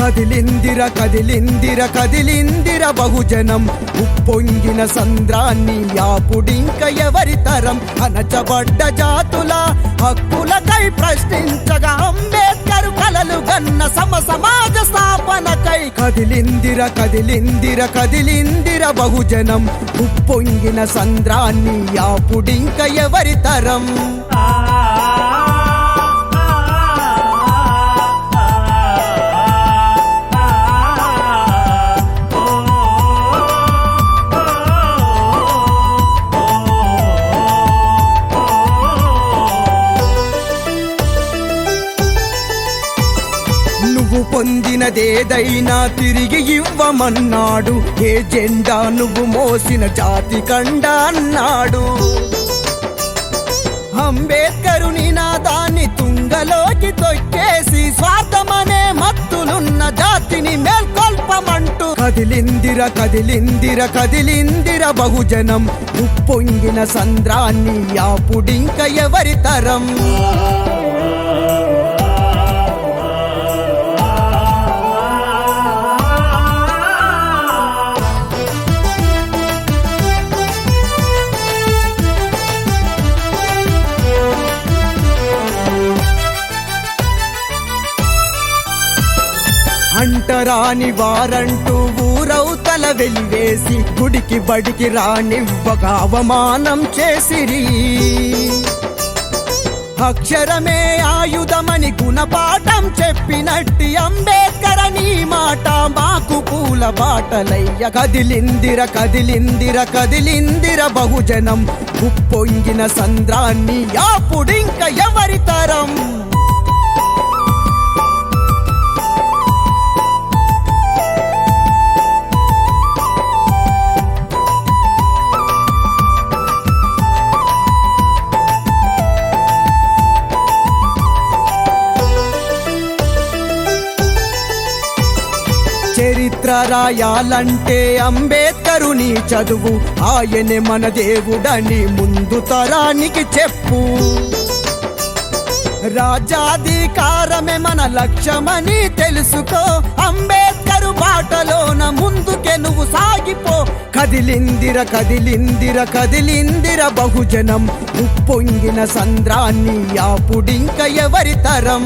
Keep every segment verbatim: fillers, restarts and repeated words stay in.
కదిలిందిర కదిలిందిర కదిలిందిర బహుజనం ఉప్పొంగిన సంద్రాన్ని యాపుడింక ఎవరి తరం అణచబడ్డ జాతుల హక్కులకై ప్రశ్నించగా అంబేద్కర్ కలలు గన్న సమ సమాజ స్థాపనకై కదిలిందిర కదిలిందిర కదిలిందిర బహుజనం ఉప్పొంగిన సంద్రాన్ని యాపుడింక ఎవరి తరం నువ్వు పొందినదేదైనా తిరిగి ఇవ్వమన్నాడు ఏ జెండా నువ్వు మోసిన జాతి కండా అన్నాడు అంబేద్కరు నినాదాన్ని తుంగలోకి తొక్కేసి స్వార్థమనే మత్తులున్న జాతిని మేల్కొల్పమంటూ కదిలిందిర కదిలిందిర కదిలిందిర బహుజనం ఉప్పొంగిన సంద్రాన్ని యాపుడింక ఎవరి తరం అంటరాని వారంటూ ఊరవుతల వెలివేసి గుడికి బడికి రానివ్వగా అవమానం చేసిరి అక్షరమే ఆయుధమని గుణపాఠం చెప్పినట్టి అంబేద్కర్ నీ మాట మాకు పూల బాటలయ్య కదిలిందిర కదిలిందిర కదిలిందిర బహుజనం ఉప్పొంగిన సంద్రాన్ని యాపుడింక ఎవరి తరం చరిత్ర రాయాలంటే అంబేద్కరుని చదువు ఆయనే మన దేవుడని ముందు తరానికి చెప్పు రాజ్యాధికారమే మన లక్ష్యమని తెలుసుకో అంబేద్కరు బాటలోన ముందుకే నువ్వు సాగిపో కదిలిందిర కదిలిందిర కదిలిందిర బహుజనం ఉప్పొంగిన సంద్రాన్ని యాపుడింక ఎవరి తరం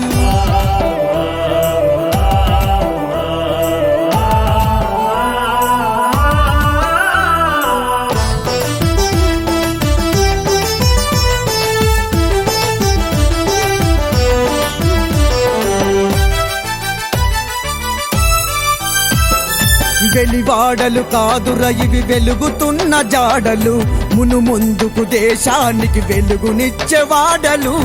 వెలివాడలు కాదుర ఇవి వెలుగుతున్న జాడలు మును ముందుకు దేశానికి వెలుగునిచ్చేవాడలు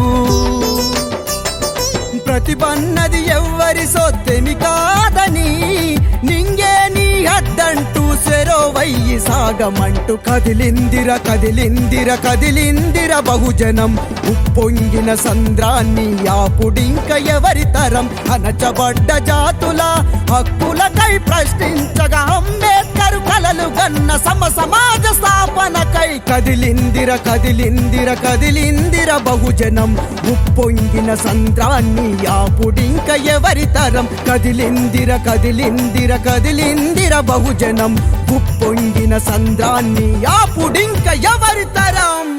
ప్రతిభన్నది ఎవ్వరి సొత్తెమి కాదని నింగే నీ అడ్డంటూ సెరోవయ్యి సాగమంటూ కదిలిందిర కదిలిందిర కదిలిందిర బహుజనం ఉప్పొంగిన సంద్రాన్ని యాపుడింక ఎవరి తరం అణచబడ్డ జాతుల హక్కులకై ప్రశ్నించగా అంబేద్కర్ కలలు గన్న సమ సమాజ స్థాపనకై కదిలిందిర కదిలిందిర కదిలిందిర బహుజనం ఉప్పొంగిన సంద్రాన్ని యాపుడింక ఎవరి తరం కదిలిందిర కదిలిందిర కదిలిందిర బహుజనం ఉప్పొంగిన సంద్రాన్ని యాపుడింక ఎవరి తరం